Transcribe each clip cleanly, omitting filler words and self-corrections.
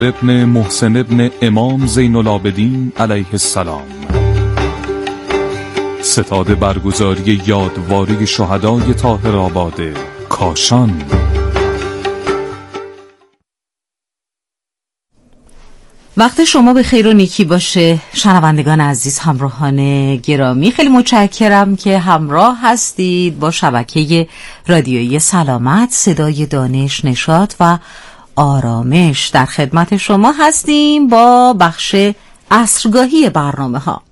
ابن محسن ابن امام زین العابدین علیه السلام. ستاد برگزاری یادواری شهدای طاهرآباد کاشان. وقت شما به خیر و نیکی باشه شنوندگان عزیز، همراهان گرامی. خیلی متشکرم که همراه هستید با شبکه رادیویی سلامت، صدای دانش، نشاط و آرامش. در خدمت شما هستیم با بخش عصرگاهی برنامه ها.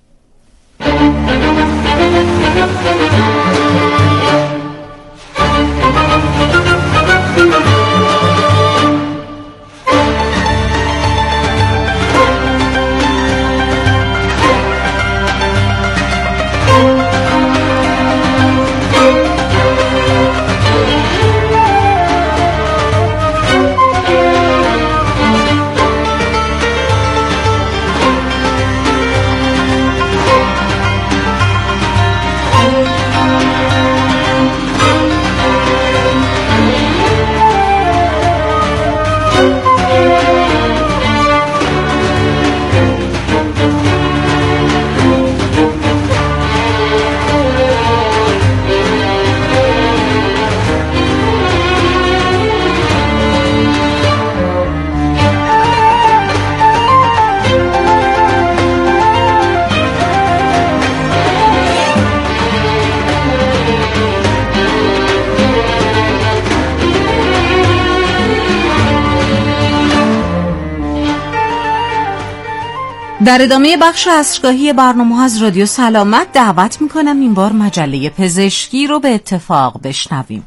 در ادامه بخش عصرگاهی برنامه از رادیو سلامت دعوت میکنم این بار مجله پزشکی رو به اتفاق بشنویم.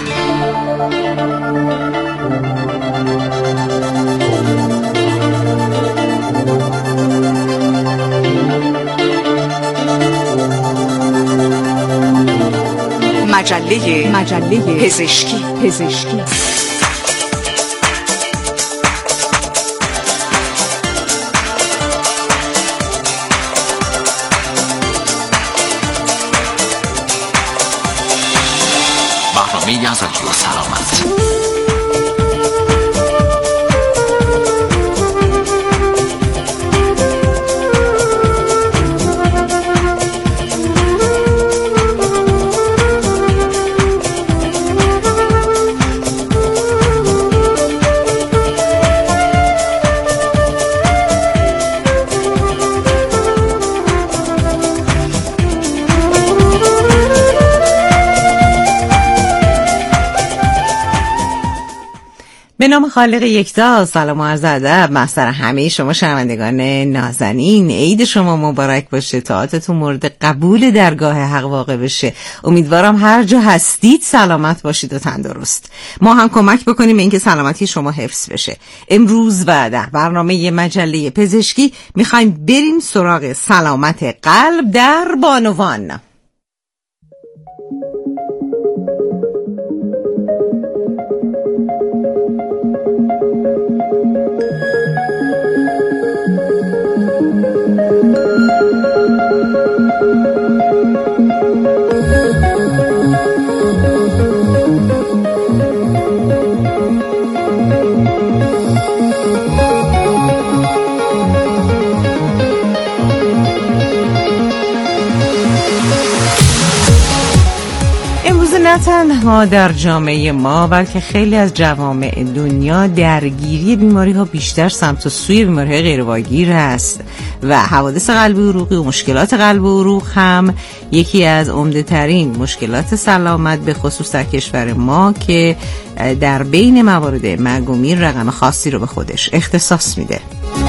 مجله پزشکی. برنامه از رادیو سلامت. به نام خالق یکتا، سلام و عرض ادب محضر همه شما شنوندگان نازنین. عید شما مبارک باشه، طاعتتون مورد قبول درگاه حق واقع بشه. امیدوارم هر جا هستید سلامت باشید و تندرست. ما هم کمک بکنیم به اینکه سلامتی شما حفظ بشه. امروز و در برنامه مجله پزشکی میخوایم بریم سراغ سلامت قلب در بانوان. نه تنها در جامعه ما بلکه خیلی از جوامع دنیا درگیری بیماری ها بیشتر سمت و سوی بیماری های غیرواگیر است و حوادث قلبی عروقی و مشکلات قلب و عروق هم یکی از عمده ترین مشکلات سلامت به خصوص در کشور ما که در بین موارد مرگ و میر رقم خاصی رو به خودش اختصاص میده.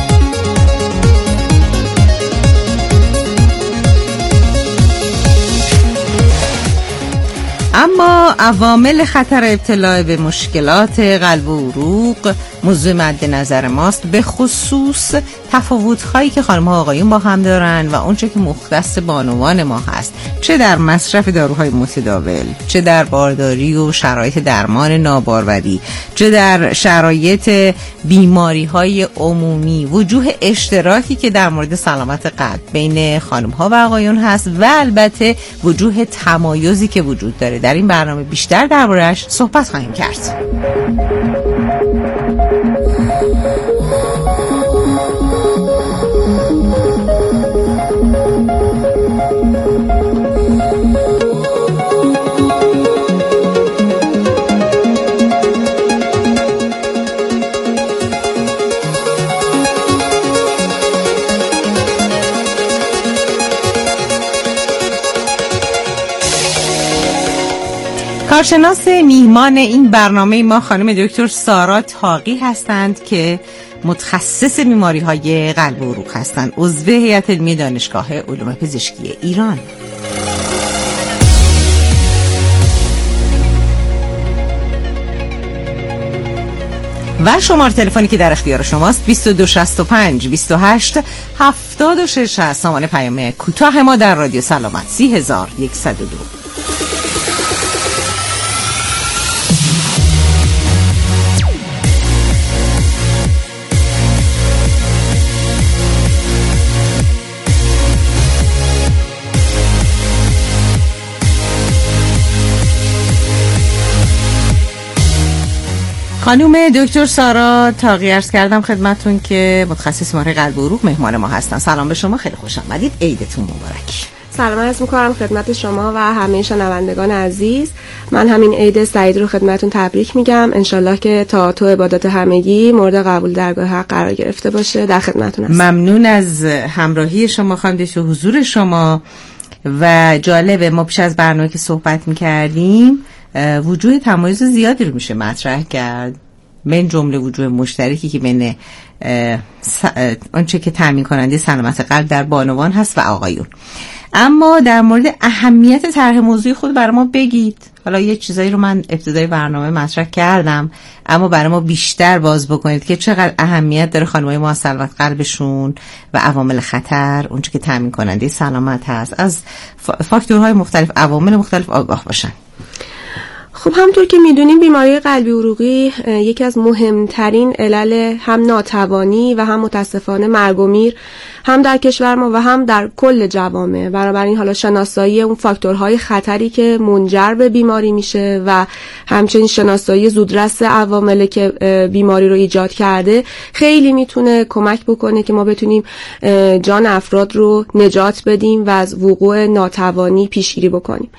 اما عوامل خطر ابتلا به مشکلات قلب و عروق موضوع مد نظر ماست، به خصوص تفاوت‌هایی که خانم‌ها آقایون با هم دارن و اونچه که مختص بانوان ما هست، چه در مصرف داروهای متداول، چه در بارداری و شرایط درمان ناباروری، چه در شرایط بیماری‌های عمومی، وجوه اشتراکی که در مورد سلامت قلب بین خانم‌ها و آقایون هست و البته وجوه تمایزی که وجود داره. در این برنامه بیشتر درباره‌اش صحبت خواهیم کرد. کارشناس میهمان این برنامه ما خانم دکتر سارا طاقی هستند که متخصص بیماری‌های قلب و عروق هستند، عضو هیئت علمی دانشگاه علوم پزشکی ایران. و شماره تلفنی که در اختیار شماست 2265 28 76 سامان پیام کوتاه ما در رادیو سلامت 3102. خانم دکتر سارا طاقی عرض کردم خدمتون که متخصص بیماری قلب و عروق مهمان ما هستن. سلام به شما، خیلی خوش آمدید. عیدتون مبارک. سلام عرض می‌کنم خدمت شما و همه شنوندگان عزیز. من همین عید سعید رو خدمتون تبریک میگم. انشالله که تا تو عبادات همگی مورد قبول درگاه حق قرار گرفته باشه. در خدمتون هستم. ممنون از همراهی شما خانم دکتر، حضور شما. و جالبه ما پیش از برنامه که صحبت می‌کردیم وجوه تمایز زیادی رو میشه مطرح کرد، من جمله وجوه مشترکی که بین آنچه که تامین کننده سلامت قلب در بانوان هست و آقایون. اما در مورد اهمیت طرح موضوعی خود برای ما بگید. حالا یه چیزایی رو من ابتدای برنامه مطرح کردم، اما برای ما بیشتر باز بکنید که چقدر اهمیت داره خانم‌های ما سلامت قلبشون و عوامل خطر، اونچه که تامین کننده سلامت هست، از فاکتورهای مختلف، عوامل مختلف آگاه باشن. خب همونطور که میدونیم بیماری قلبی عروقی یکی از مهمترین علل هم ناتوانی و هم متاسفانه مرگ و میر هم در کشور ما و هم در کل جوامع. بنابراین حالا شناسایی اون فاکتورهای خطری که منجر به بیماری میشه و همچنین شناسایی زودرس عواملی که بیماری رو ایجاد کرده خیلی میتونه کمک بکنه که ما بتونیم جان افراد رو نجات بدیم و از وقوع ناتوانی پیشگیری بکنیم.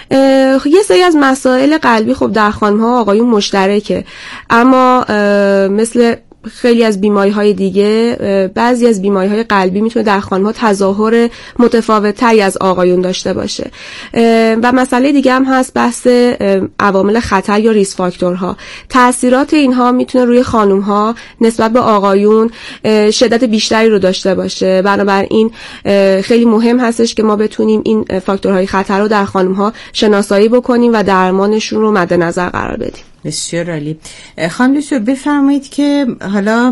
یه سری از مسائل قلبی خب در خانم‌ها و آقایون مشترکه، اما مثل خیلی از بیماری‌های دیگه بعضی از بیماری‌های قلبی میتونه در خانم‌ها تظاهر متفاوت‌تری از آقایون داشته باشه. و مسئله دیگه هم هست بحث عوامل خطر یا ریسک فاکتورها. تأثیرات اینها میتونه روی خانم‌ها نسبت به آقایون شدت بیشتری رو داشته باشه. بنابراین خیلی مهم هستش که ما بتونیم این فاکتورهای خطر رو در خانم‌ها شناسایی بکنیم و درمانشون رو مد نظر قرار بدیم. بسیار عالی. خانم دکتر بفرمایید که حالا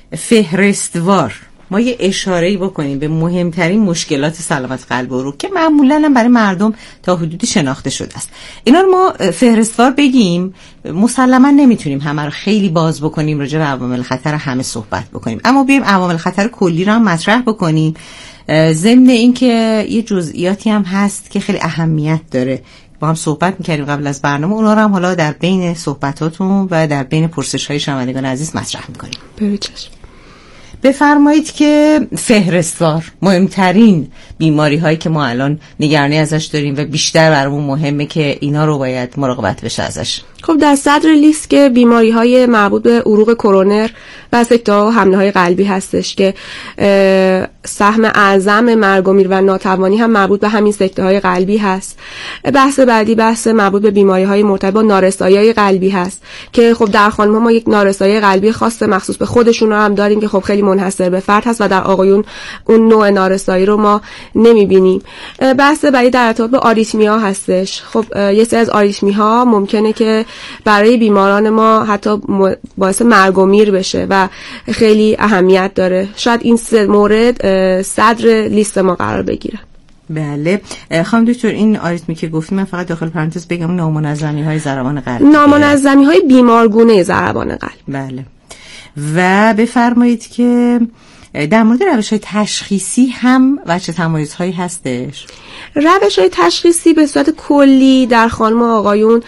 فهرستوار ما یه اشاره‌ای بکنیم به مهمترین مشکلات سلامت قلب و عروق که معمولاً هم برای مردم تا حدودی شناخته شده است. اینا رو ما فهرستوار بگیم، مسلماً نمیتونیم همه رو خیلی باز بکنیم، راجع به عوامل خطر همه صحبت بکنیم، اما بیایم عوامل خطر کلی رو هم مطرح بکنیم. ضمن این که یه جزئیاتی هم هست که خیلی اهمیت داره، با هم صحبت می‌کردیم قبل از برنامه، اونا رو هم حالا در بین صحبتاتون و در بین پرسش‌های شنوندگان عزیز مطرح می‌کنیم. بچش. بفرمایید که فهرستوار مهمترین بیماری‌هایی که ما الان نگرانی ازش داریم و بیشتر برامون مهمه که اینا رو باید مراقبت بشه ازش. خب در صدر لیست که بیماری‌های مربوط به عروق کرونر و سکته حمله‌های قلبی هستش که سهم اعظم مرگ و میر و ناتوانی هم مربوط به همین سکته‌های قلبی هست. بحث بعدی بحث مربوط به بیماری‌های مرتبط با نارسایی‌های قلبی هست که خب در خانم‌ها ما یک نارسایی قلبی خاص مخصوص به خودشون رو هم داریم که خب خیلی منحصر به فرد هست و در آقایون اون نوع نارسایی رو ما نمی‌بینیم. بحث بعدی در ارتباط به آریتمیا هستش. خب یه سری از آریتمی‌ها ممکنه که برای بیماران ما حتی باعث مرگ و میر بشه و خیلی اهمیت داره. شاید این سه مورد صدر لیست ما قرار بگیره. بله خانم دکتر، این آریتمی که گفتیم من فقط داخل پرانتز بگم نامنظمی‌های ضربان قلب، نامنظمی‌های بیمارگونه ضربان قلب. بله. و بفرمایید که در مورد روش‌های تشخیصی هم وجه تمایزهایی هستش؟ روش‌های تشخیصی به صورت کلی در خانم و آقایون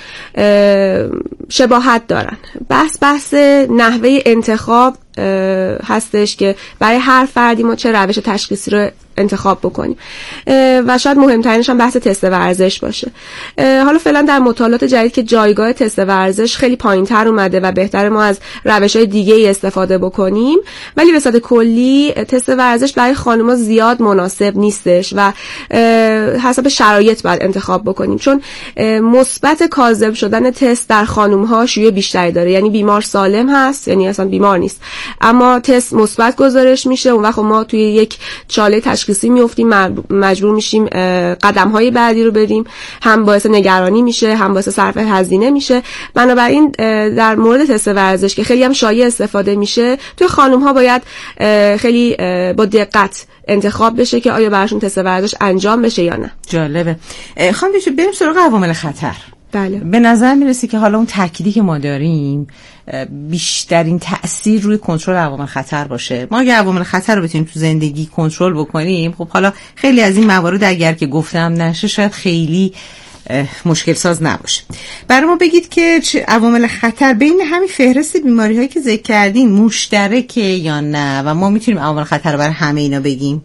شباهت دارن. بحث نحوه انتخاب هستش که برای هر فردی ما چه روش تشخیصی رو انتخاب بکنیم و شاید مهمترینش هم بحث تست ورزش باشه. حالا فعلا در مطالعات جدید که جایگاه تست ورزش خیلی پایین‌تر اومده و بهتره ما از روش‌های دیگه‌ای استفاده بکنیم، ولی به صورت کلی تست ورزش برای خانم‌ها زیاد مناسب نیستش و حسب شرایط باید انتخاب بکنیم، چون مثبت کاذب شدن تست در خانم‌ها شیوع بیشتری داره. یعنی بیمار سالم هست، یعنی اصلا بیمار نیست، اما تست مثبت گزارش میشه، اون وقت ما توی یک چاله تشخیصی میافتیم، مجبور میشیم قدم‌های بعدی رو بریم، هم باعث نگرانی میشه، هم باعث صرف هزینه میشه. بنابراین در مورد تست ورزش که خیلی هم شایع استفاده میشه، توی خانم‌ها باید خیلی با دقت انتخاب بشه که آیا براشون تست ورزش انجام بشه یا نه. جالبه. خانم بشه بریم سراغ عوامل خطر. بله. به نظر میرسه که حالا اون تأکیدی که ما داریم بیشترین تأثیر روی کنترل عوامل خطر باشه. ما اگه عوامل خطر رو بتونیم تو زندگی کنترل بکنیم، خب حالا خیلی از این موارد اگر که گفتم نشه شاید خیلی مشکل ساز نباشه. برای ما بگید که عوامل خطر بین همین فهرست بیماری هایی که ذکر کردین مشترکه یا نه و ما میتونیم عوامل خطر رو برای همه اینا بگیم؟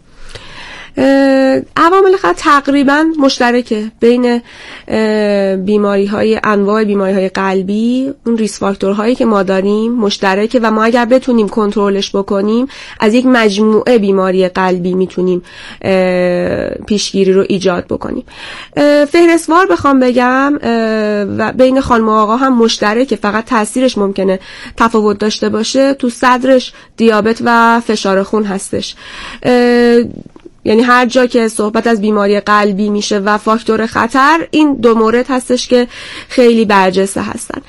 عوامل خطر تقریبا مشترکه بین انواع بیماری های قلبی. اون ریسک فاکتورهایی که ما داریم مشترکه و ما اگر بتونیم کنترلش بکنیم از یک مجموعه بیماری قلبی میتونیم پیشگیری رو ایجاد بکنیم. فهرستوار بخوام بگم و بین خانم و آقا هم مشترکه، فقط تاثیرش ممکنه تفاوت داشته باشه. تو صدرش دیابت و فشار خون هستش. یعنی هر جا که صحبت از بیماری قلبی میشه و فاکتور خطر، این دو مورد هستش که خیلی برجسته هستن.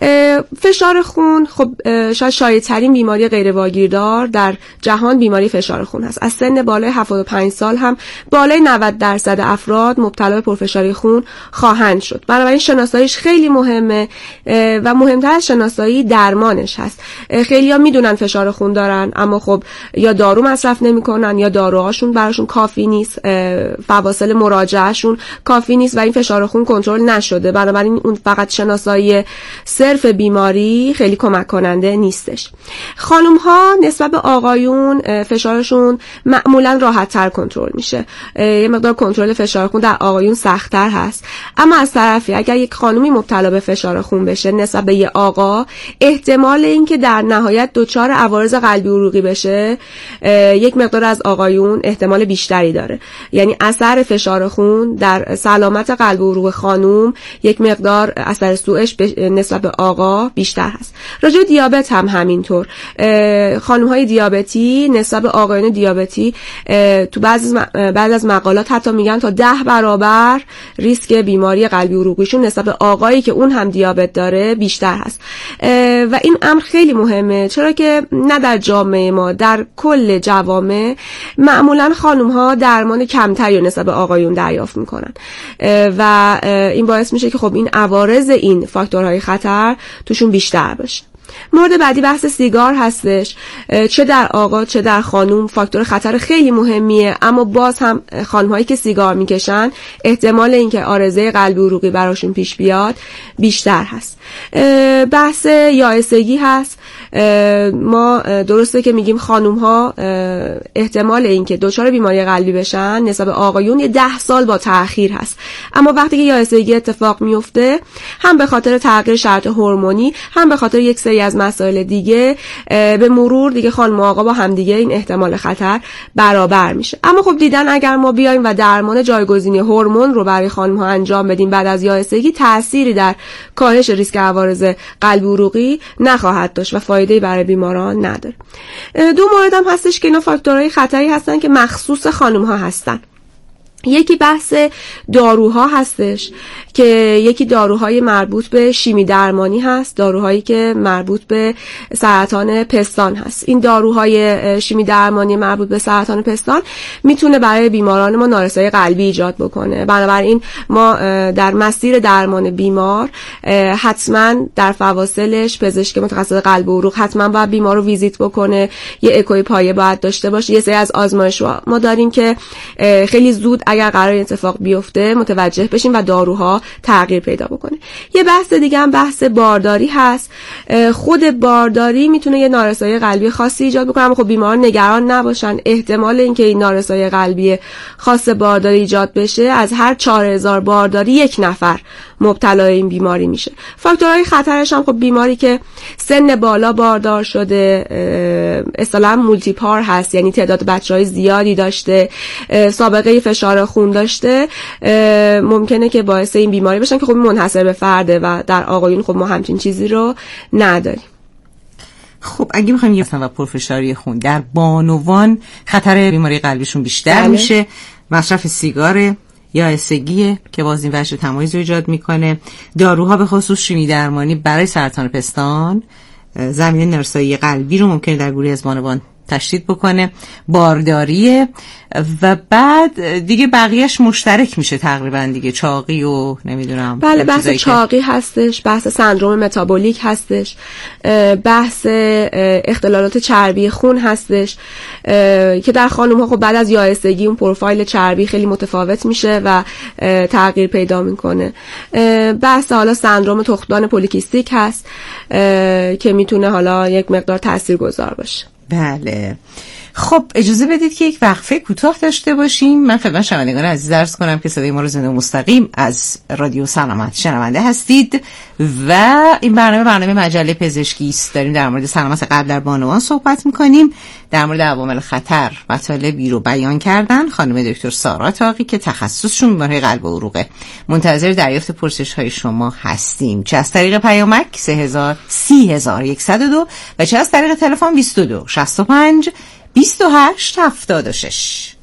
فشار خون خب شاید شایع‌ترین بیماری غیر واگیردار در جهان بیماری فشار خون هست. از سن بالای 75 سال هم بالای 90% افراد مبتلا به پرفشاری خون خواهند شد. بنابراین شناساییش خیلی مهمه و مهمتر از شناسایی درمانش هست. خیلی‌ها میدونن فشار خون دارن، اما خب یا دارو مصرف نمی‌کنن یا داروهاشون براشون کافی نیست، فواصل مراجعهشون کافی نیست و این فشار خون کنترل نشده. بنابراین اون فقط شناسایی صرف بیماری خیلی کمک کننده نیستش. خانم ها نسبت به آقایون فشارشون معمولا راحت تر کنترل میشه. یه مقدار کنترل فشار خون در آقایون سخت‌تر هست، اما از طرفی اگر یک خانومی مبتلا به فشار خون بشه نسبت به یه آقا، احتمال اینکه در نهایت دچار عوارض قلبی عروقی بشه یک مقدار از آقایون احتمال بیشتری داره. یعنی اثر فشار خون در سلامت قلب و عروق خانم یک مقدار اثر سوءش نسبت به آقا بیشتر هست. راجع به دیابت هم همینطور. خانم های دیابتی نسبت به آقایان دیابتی تو بعض از مقالات حتی میگن تا 10 برابر ریسک بیماری قلبی عروقیشون نسبت به آقایی که اون هم دیابت داره بیشتر هست. و این امر خیلی مهمه، چرا که نه در جامعه ما، در کل جوامع معمولا خانم ها درمان کمتری نسبت به آقایون دریافت میکنن و این باعث میشه که خب این عوارض این فاکتورهای خطر توشون بیشتر باشه. مورد بعدی بحث سیگار هستش. چه در آقا چه در خانوم فاکتور خطر خیلی مهمیه، اما باز هم خانم‌هایی که سیگار میکشن احتمال اینکه عارضه قلبی عروقی براشون پیش بیاد بیشتر هست. بحث یائسگی هست. ما درسته که میگیم خانوم‌ها احتمال اینکه دچار بیماری قلبی بشن نسبت به آقایون 10 سال با تأخیر هست، اما وقتی که یائسگی اتفاق میفته هم به خاطر تغییر شرط هورمونی هم به خاطر یک سری از مسائل دیگه به مرور دیگه خانم و آقا با هم دیگه این احتمال خطر برابر میشه. اما خب دیدن اگر ما بیایم و درمان جایگزینی هورمون رو برای خانم ها انجام بدیم بعد از یائسگی، تأثیری در کاهش ریسک عوارض قلبی عروقی نخواهد داشت و فایده‌ای برای بیماران نداره. دو مورد هم هستش که اینا فاکتورهای خطری هستن که مخصوص خانم ها هستن. یکی بحث داروها هستش که یکی داروهای مربوط به شیمی درمانی هست، داروهایی که مربوط به سرطان پستان هست. این داروهای شیمی درمانی مربوط به سرطان پستان میتونه برای بیماران ما نارسایی قلبی ایجاد بکنه. بنابراین ما در مسیر درمان بیمار حتما در فواصلش پزشک متخصص قلب و عروق حتما باید بیمار رو ویزیت بکنه، یه اکوی پایه باید داشته باشه. یه سری از آزمایش‌ها ما داریم که خیلی زود اگر قرار این اتفاق بیفته متوجه بشیم و داروها تغییر پیدا بکنه. یه بحث دیگه هم بحث بارداری هست. خود بارداری میتونه یه نارسایی قلبی خاصی ایجاد بکنه، اما خب بیماران نگران نباشن. احتمال اینکه این نارسایی قلبی خاص بارداری ایجاد بشه، از هر 4000 بارداری 1 نفر مبتلای این بیماری میشه. فاکتورهای خطرش هم خب بیماری که سن بالا باردار شده، اصطلاحاً مولتی پار هست، یعنی تعداد بچه‌های زیادی داشته، سابقه فشار خون داشته، ممکنه که باعث این بیماری بشن که خب منحصر به فرده و در آقایون خب ما همچین چیزی رو نداریم. خب اگه میخوایم یه و پرفشاری خون در بانوان خطر بیماری قلبیشون بیشتر میشه، مصرف سیگار یا اسگیه که باز این وجه تمایز رو ایجاد میکنه، داروها به خصوص شیمی درمانی برای سرطان پستان زمینه نارسایی قلبی رو ممکنه در گروهی از بانوان تشدید بکنه، بارداریه و بعد دیگه بقیهش مشترک میشه تقریبا دیگه، چاقی و نمیدونم. بله بحث چاقی هستش، بحث سندروم متابولیک هستش، بحث اختلالات چربی خون هستش که در خانم ها خب بعد از یائسگی اون پروفایل چربی خیلی متفاوت میشه و تغییر پیدا میکنه. بحث حالا سندروم تخمدان پولیکیستیک هست که میتونه حالا یک مقدار تاثیرگذار باشه. بله. خب اجازه بدید که یک وقفه کوتاه داشته باشیم. من خدمت شنوندگان عزیز عرض کنم که صدای ما رو زنده و مستقیم از رادیو سلامت شنونده هستید و این برنامه مجله پزشکی است. داریم در مورد سلامت قلب در بانوان صحبت می‌کنیم، در مورد عوامل خطر مطالبی رو بیان کردن خانم دکتر سارا تاقی که تخصصشون بیماری قلب و عروقه. منتظر دریافت پرسش‌های شما هستیم، چه از طریق پیامک 30102 و چه از طریق تلفن 22 65 28 76.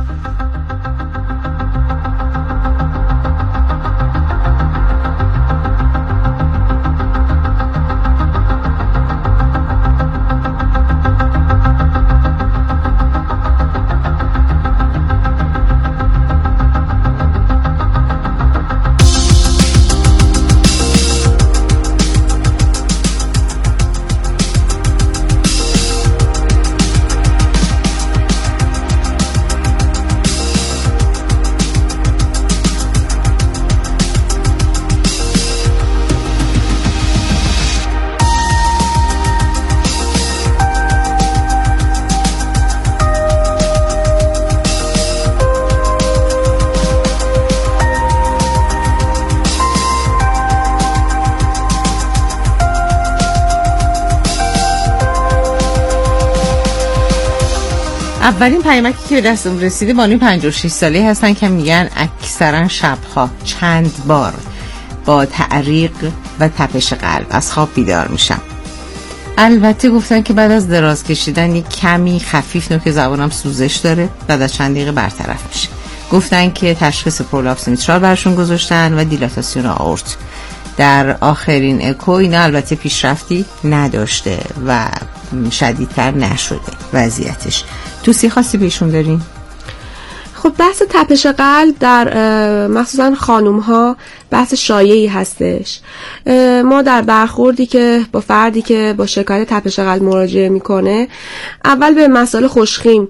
اولین پیامکی که به دستم رسیده بانوی 56 ساله هستن که میگن اکثرا شبها چند بار با تعریق و تپش قلب از خواب بیدار میشم. البته گفتن که بعد از دراز کشیدن یک کمی خفیف نوک زبانم سوزش داره، بعد از چند دقیقه برطرف میشه. گفتن که تشخیص پرولاپس میترال برشون گذاشتن و دیلاتاسیون آورت. در آخرین اکو اینا البته پیشرفتی نداشته و شدیدتر نشده وضعیتش. توصیه خاصی بهشون دارین؟ خب بحث تپش قلب در مخصوصا خانوم ها بحث شایعی هستش. ما در برخوردی که با فردی که با شکایت تپش قلب مراجعه میکنه، اول به مسائل خوشخیم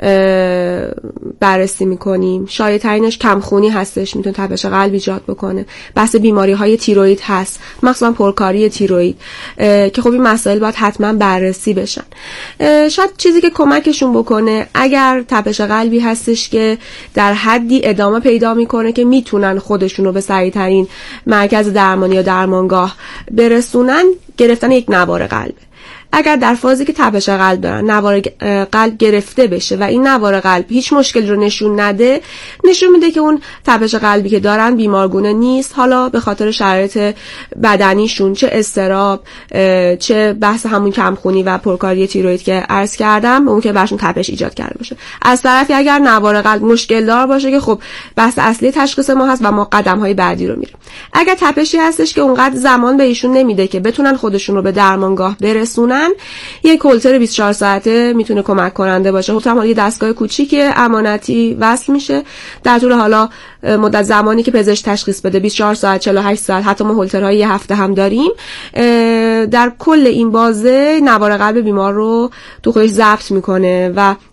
بررسی میکنیم. شایع ترینش کمخونی هستش، میتونه تپش قلب ایجاد بکنه. بحث بیماری های تیروئید هست، مخصوصا پرکاری تیروئید که خب این مسائل باید حتما بررسی بشن. شاید چیزی که کمکشون بکنه، اگر تپش قلبی هستش که در حدی ادامه پیدا میکنه که میتونن خودشون رو به سریع‌ترین مرکز درمانی یا درمانگاه برسونن، گرفتن یک نوار قلب. اگر در فازی که تپش قلب دارن نوار قلب گرفته بشه و این نوار قلب هیچ مشکلی رو نشون نده، نشون میده که اون تپش قلبی که دارن بیمارگونه نیست، حالا به خاطر شرایط بدنیشون، چه اضطراب، چه بحث همون کمخونی و پرکاری تیروئید که عرض کردم، اون که براشون تپش ایجاد کرده باشه. از طرفی اگر نوار قلب مشکل دار باشه که خب بحث اصلی تشخیص ما هست و ما قدم‌های بعدی رو میریم. اگر تپشی هستش که اونقدر زمان به ایشون نمیده که بتونن خودشون رو به درمانگاه برسونن، یک هولتر 24 ساعته میتونه کمک کننده باشه. هولتر هم یه دستگاه کوچیکه امانتی وصل میشه در طول حالا مدت زمانی که پزشک تشخیص بده، 24 ساعت، 48 ساعت، حتی ما هولترهای یه هفته هم داریم. در کل این بازه نوار قلب بیمار رو تو خودش ضبط میکنه و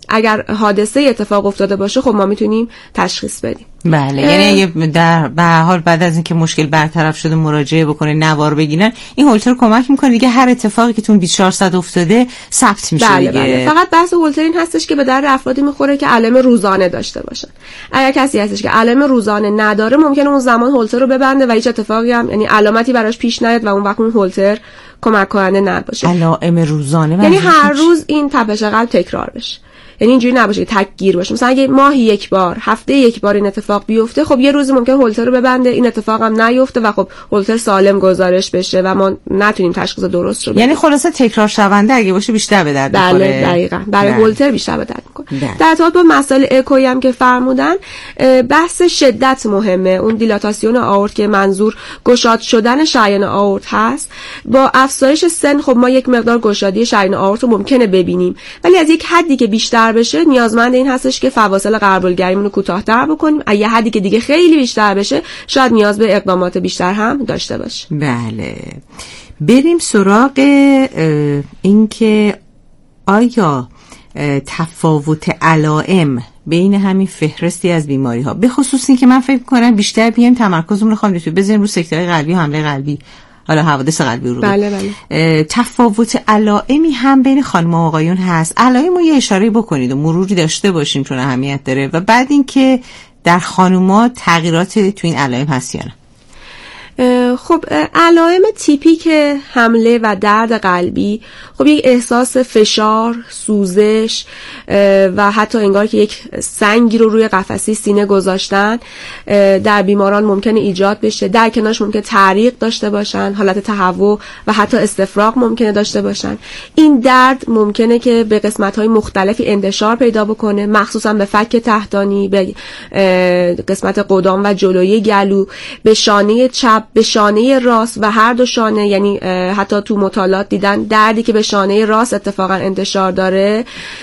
اگر حادثه اتفاق افتاده باشه خب ما میتونیم تشخیص بدیم. بله، یعنی اگه در به هر حال بعد از اینکه مشکل برطرف شده مراجعه بکنه، نوار بگیرن، این هولتر کمک میکنه دیگه هر اتفاقی که تو 24 ساعت افتاده ثبت میشه. بله بله. فقط بحث هولتر این هستش که به درد افرادی میخوره که علائم روزانه داشته باشن. اگر کسی هستش که علائم روزانه نداره ممکنه اون زمان هولتر رو ببنده و هیچ اتفاقی هم یعنی علامتی براش پیش نیاد و اون وقت اون هولتر کمک کننده نباشه. علائم روزانه یعنی هر روز این تپش قلب تکرار بشه، یعنی اینجوری نباشه که تکگیر باشه. مثلا اگه ماهی یک بار، هفته یک بار این اتفاق بیفته، خب یه روزی ممکن هولتر رو ببنده، این اتفاق هم نیفته و خب هولتر سالم گذارش بشه و ما نتونیم تشخیص درست رو بدیم. یعنی خلاصه تکرار شونده اگه باشه بیشتر به درد می‌خوره. بله دقیقاً، برای هولتر بیشتر به درد می‌خوره. در ارتباط با مسائل اکویی هم که فرمودن، بحث شدت مهمه. اون دیلاتاسیون آورت که منظور گشاد شدن شریان آورت هست، با افزایش سن خب ما یک مقدار گشادی شریان آورت رو ممکنه ببینیم، ولی از یک حدی که بیشتر بشه نیازمند این هستش که فواصل قربالگریمون رو کوتاه‌تر بکنیم. اگه حدی که دیگه خیلی بیشتر بشه شاید نیاز به اقدامات بیشتر هم داشته باشه. بله، بریم سراغ این که آیا تفاوت علائم بین همین فهرستی از بیماری ها، به خصوص این که من فکر کنم بیشتر بیایم تمرکزمون رو خواهیم بزنیم رو سکته‌های قلبی و حمله قلبی، حالا حوادث قلبی رو. بله بله. تفاوت علائمی هم بین خانم و آقایون هست. علائم رو یه اشاره بکنید و مروری داشته باشیم چون اهمیت داره، و بعد این که در خانوما تغییرات تو این علائم هست یا نه. خب علائم تیپیک حمله و درد قلبی خب یک احساس فشار، سوزش و حتی انگار که یک سنگی رو روی قفسه سینه گذاشتن در بیماران ممکنه ایجاد بشه. در کنارش ممکنه تعریق داشته باشن، حالت تهوع و حتی استفراغ ممکنه داشته باشن. این درد ممکنه که به قسمت‌های مختلفی انتشار پیدا بکنه، مخصوصا به فک تحتانی، به قسمت قدام و جلویی گلو، به شانه چپ، به شانه راست و هر دو شانه. یعنی حتی تو مطالعات دیدن دردی که به شانه راست اتفاقا انتشار داره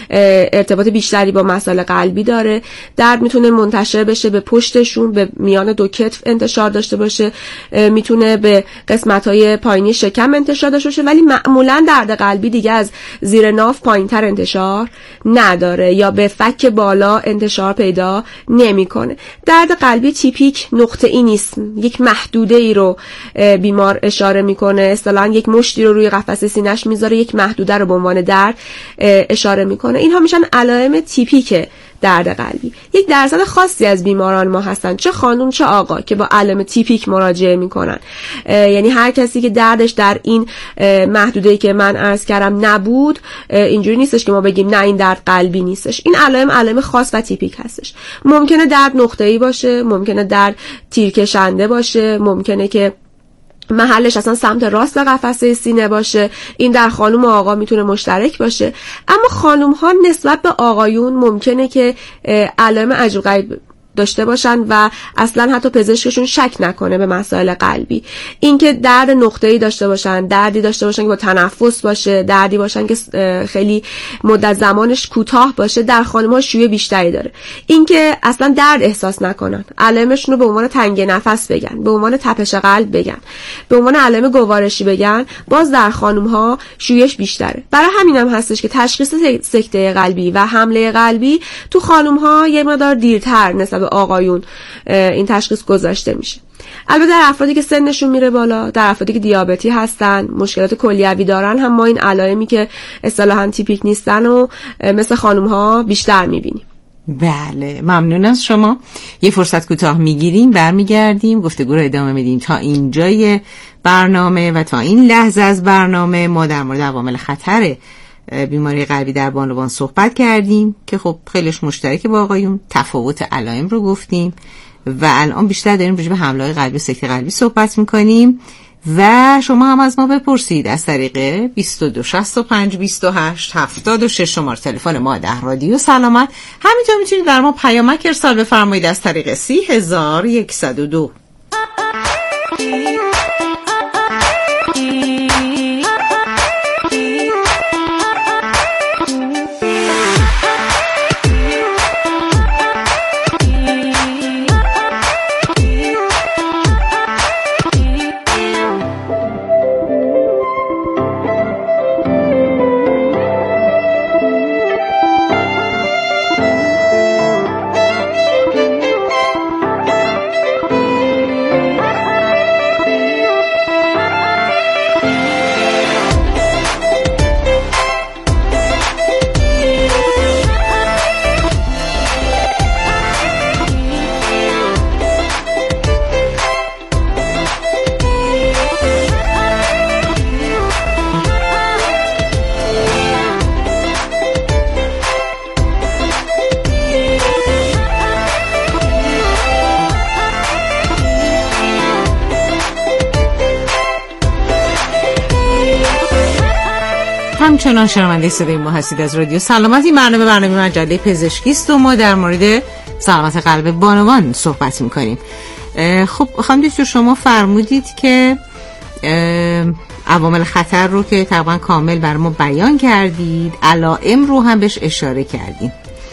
ارتباط بیشتری با مسائل قلبی داره. درد میتونه منتشر بشه به پشتشون، به میان دو کتف انتشار داشته باشه، میتونه به قسمت‌های پایینی شکم انتشار داشته باشه، ولی معمولا درد قلبی دیگه از زیر ناف پایینتر انتشار نداره یا به فک بالا انتشار پیدا نمیکنه. درد قلبی تیپیک نقطه‌ای نیست، یک محدوده ای رو بیمار اشاره میکنه، اصطلاحاً یک مشتی رو روی قفسه سینه‌اش میذاره، یک محدوده رو به عنوان درد اشاره میکنه. اینها میشن علائم تیپیک درد قلبی. یک درصد خاصی از بیماران ما هستن، چه خانم چه آقا، که با علائم تیپیک مراجعه میکنن. یعنی هر کسی که دردش در این محدوده‌ای که من عرض کردم نبود، اینجوری نیستش که ما بگیم نه این درد قلبی نیستش. این علائم خاص و تیپیک هستش. ممکنه درد نقطه‌ای باشه، ممکنه درد تیرکشنده باشه، ممکنه که محلش اصلا سمت راست قفسه سینه باشه. این در خانم و آقا میتونه مشترک باشه، اما خانم ها نسبت به آقایون ممکنه که علائم عجیب غریب داشته باشن و اصلا حتی پزشکشون شک نکنه به مسائل قلبی. اینکه درد نقطه‌ای داشته باشن، دردی داشته باشن که با تنفس باشه، دردی باشن که خیلی مدت زمانش کوتاه باشه، در خانم‌ها شیوع بیشتری داره. اینکه اصلا درد احساس نکنن، علائمشون رو به عنوان تنگی نفس بگن، به عنوان تپش قلب بگن، به عنوان علائم گوارشی بگن، باز در خانم‌ها شیوعش بیشتره. برای همین هم هستش که تشخیص سکته قلبی و حمله قلبی تو خانم‌ها یه مقدار دیرتر نسبت آقایون این تشخیص گذاشته میشه. البته در افرادی که سنشون میره بالا، در افرادی که دیابتی هستن، مشکلات کلیوی دارن، هم ما این علائمی که اصطلاحاً تیپیک نیستن و مثل خانم ها بیشتر میبینیم. بله، ممنون از شما. یه فرصت کوتاه میگیریم، برمیگردیم، گفتگو رو ادامه میدیم. تا اینجای برنامه و تا این لحظه از برنامه ما در مورد عوامل خطر بیماری قلبی در بانوان صحبت کردیم که خب خیلیش مشترکه با آقایون. تفاوت علائم رو گفتیم و الان بیشتر داریم راجع به حمله قلبی و سکته قلبی صحبت میکنیم و شما هم از ما بپرسید از طریق 22 65 28 76 شماره تلفن ما در رادیو سلامت. همینطور میتونید در ما پیامک ارسال بفرمایید از طریق 30102. همچنان شنونده صدای ما هستید از رادیو سلامت. این برنامه مجله پزشکی است و ما در مورد سلامت قلب بانوان صحبت می‌کنیم. خب خانم دکتر، شما فرمودید که عوامل خطر رو که تقریبا کامل بر ما بیان کردید، علائم رو هم بهش اشاره کردید.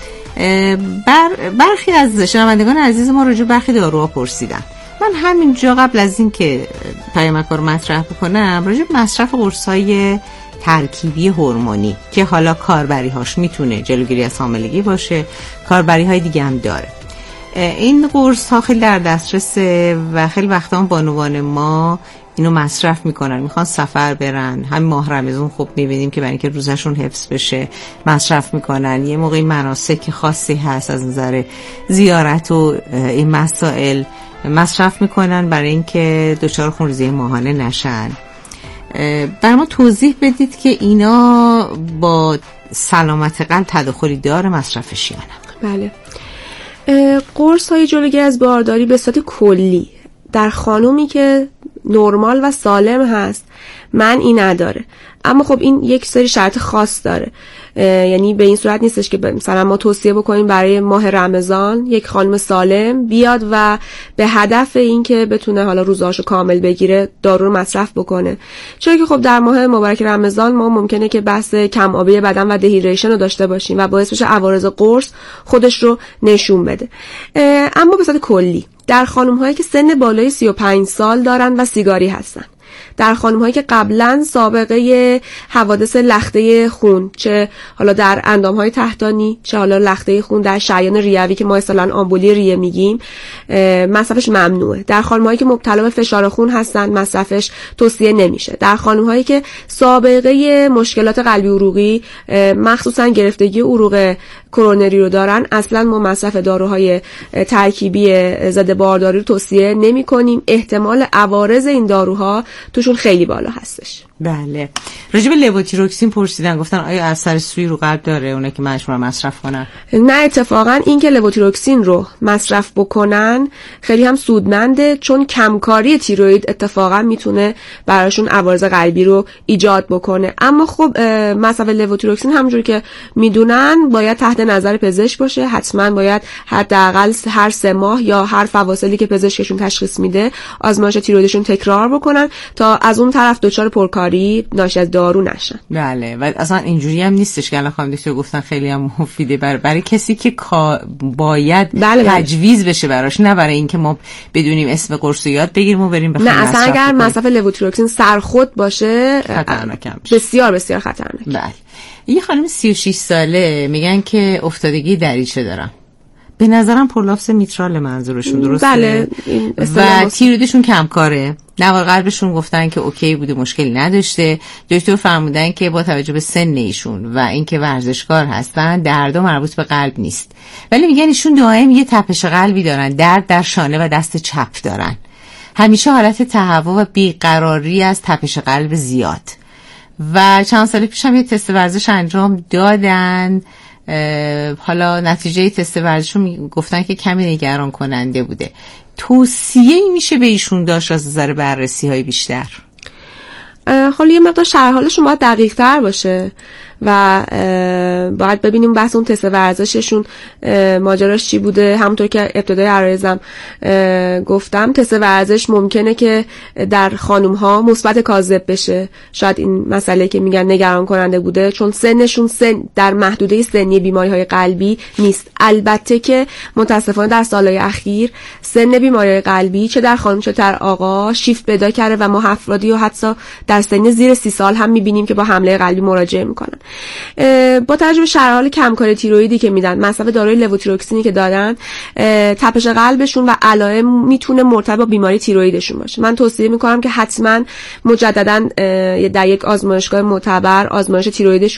برخی از شنوندگان عزیز ما راجع به برخی داروها پرسیدن. من همینجا قبل از این که پیامک رو مطرح بکنم راجع به مصرف قرص‌های ترکیبی هورمونی که حالا کاربری‌هاش میتونه جلوگیری از حاملگی باشه، کاربری‌های دیگه هم داره. این قرص‌ها خیلی در دسترسه و خیلی وقتا بانوان ما اینو مصرف میکنن، میخوان سفر برن. همین ماه رمضان خب میبینیم که برای اینکه روزشون حفظ بشه مصرف میکنن. یه موقعی مناسک خاصی هست از نظر زیارت و این مسائل مصرف میکنن برای اینکه دچار خونریزی ماهانه نشن. برای ما توضیح بدید که اینا با سلامت قلب تداخلی داره مصرفش یا نه؟ بله، قرص های جلوگیری از بارداری به صورت کلی در خانومی که نرمال و سالم هست منعی نداره، اما خب این یک سری شرط خاص داره. یعنی به این صورت نیستش که مثلا ما توصیه بکنیم برای ماه رمضان یک خانم سالم بیاد و به هدف این که بتونه حالا روزهاشو کامل بگیره دارو رو مصرف بکنه، چون که خب در ماه مبارک رمضان ما ممکنه که بحث کم آبی بدن و دهیدریشن رو داشته باشیم و باعث بشه عوارض قرص خودش رو نشون بده. اما به صورت کلی در خانم هایی که سن بالای 35 سال دارن و سیگاری هستن، در خانم هایی که قبلا سابقه حوادث لخته خون، چه حالا در اندام های تحتانی چه حالا لخته خون در شریان ریوی که ما اصطلاحاً آمبولی ریه میگیم، مصرفش ممنوعه. در خانم هایی که مبتلا به فشار خون هستن مصرفش توصیه نمیشه. در خانم هایی که سابقه مشکلات قلبی عروقی مخصوصا گرفتگی عروق کرونری رو دارن اصلا ما مصرف داروهای ترکیبی ضد بارداری رو توصیه نمی کنیم. احتمال عوارض این داروها توشون خیلی بالا هستش. بله، راجع به لووتیروکسین پرسیدن، گفتن آیا اثر سویی رو قلب داره اونا که مجبورن مصرف کنن؟ نه، اتفاقا این که لووتیروکسین رو مصرف بکنن خیلی هم سودمنده، چون کمکاری تیروئید اتفاقا میتونه براشون عوارض قلبی رو ایجاد بکنه. اما خب مصرف لووتیروکسین همونجور که میدونن باید تحت نظر پزشک باشه. حتما باید حداقل هر 3 ماه یا هر فواصلی که پزشکشون تشخیص میده آزمایش تیروئیدشون تکرار بکنن تا از اون طرف دچار پرکاری ناشی از دارو نشن. بله، و اصلا اینجوری هم نیستش که الان خانم دکتر گفتن خیلی هم مفیده برای کسی که باید تجویز بشه براش، نه برای اینکه ما بدونیم اسم قرص یاد بگیریم و بریم بخوریم. نه، اصلا اگر مصرف لووتیروکسین سرخود باشه خطرناک بسیار بسیار خطرناک. بله. یه خانم 36 ساله میگن که افتادگی دریچه دارم. به نظرم پرلافس میترال منظورشون، درسته؟ بله، و تیرویدشون کمکاره. نوار قلبشون گفتن که اوکی بوده، مشکلی نداشته. دکتر فرمودن که با توجه به سن ایشون و اینکه ورزشکار هستن دردا مربوط به قلب نیست، ولی میگن ایشون دائم یه تپش قلبی دارن، درد در شانه و دست چپ دارن، همیشه حالت تهوع و بیقراری از تپش قلب زیاد. و چند سال پیش هم یه تست ورزش انجام دادن، حالا نتیجه تست ورزششون گفتن که کمی نگران کننده بوده. توصیه میشه به ایشون داشت از نظر بررسی های بیشتر؟ حالا یه مقدار شرح حالشون باید دقیق تر باشه و باید ببینیم بحث اون تست ورزششون ماجراش چی بوده. همونطور که ابتدای عرایزم گفتم تست ورزش ممکنه که در خانوم ها مثبت کاذب بشه. شاید این مسئله که میگن نگران کننده بوده چون سنشون در محدوده سنی بیماری های قلبی نیست. البته که متاسفانه در سالهای اخیر سن بیماری قلبی چه در خانم چه در آقا شیفت پیدا کرده و ما افرادی و حتی در سن زیر 30 سال هم میبینیم که با حمله قلبی مراجعه میکنن. با توجه به شرح حال کمکاری تیروئیدی که میدن، مصرف داروی لووتیروکسینی که دادن، تپش قلبشون و علائم میتونه مرتبط با بیماری تیروئیدشون باشه. من توصیه میکنم که حتما مجددا در یک آزمایشگاه معتبر آزمایش تیروئیدشون